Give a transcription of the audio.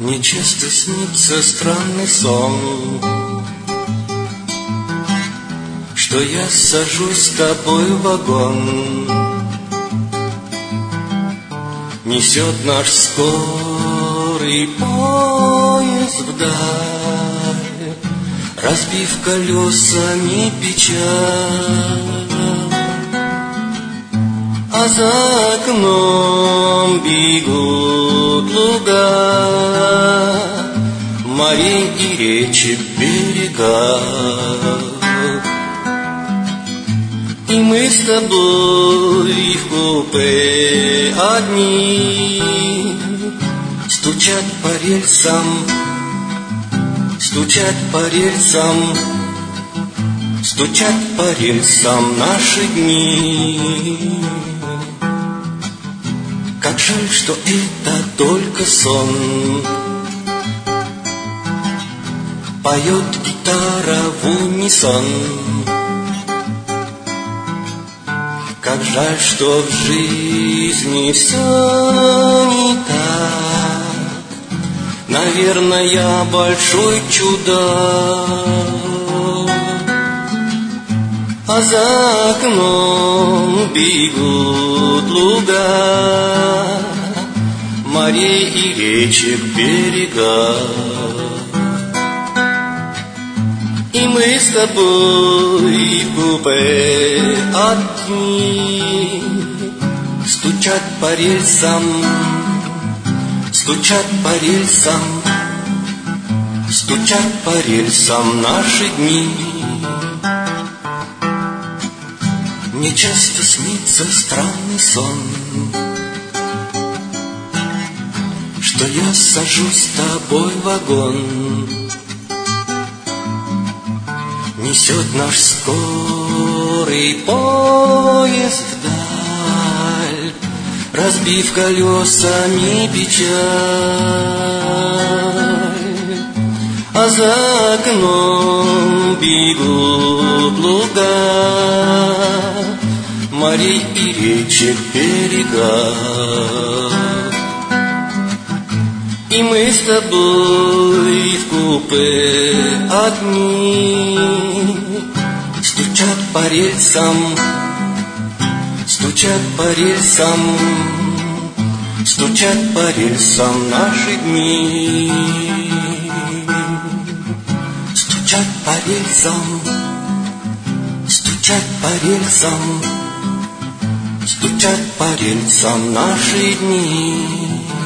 Мне часто снится странный сон, что я сажусь с тобой в вагон. Несет наш скорый поезд вдаль, разбив колесами печаль. А за окном бегут луга, морей и речек берега. И мы с тобой в купе одни, стучат по рельсам, стучат по рельсам, стучат по рельсам наши дни. Как жаль, что это только сон. Поет гитара в унисон. Как жаль, что в жизни все не так. Наверное, я большой чудак. А за окном бегут луга, морей и речек берега. И мы с тобой в купе одни, стучат по рельсам, стучат по рельсам, стучат по рельсам наши дни. Мне часто снится странный сон, что я сажусь с тобой в вагон. Несет наш скорый поезд вдаль, разбив колесами печаль. А за окном бегут луга, морей и речек берега. И мы с тобой в купе одни, стучат по рельсам, стучат по рельсам, стучат по рельсам наши дни. Стучат по рельсам, стучат по рельсам, стучат по рельсам наши дни.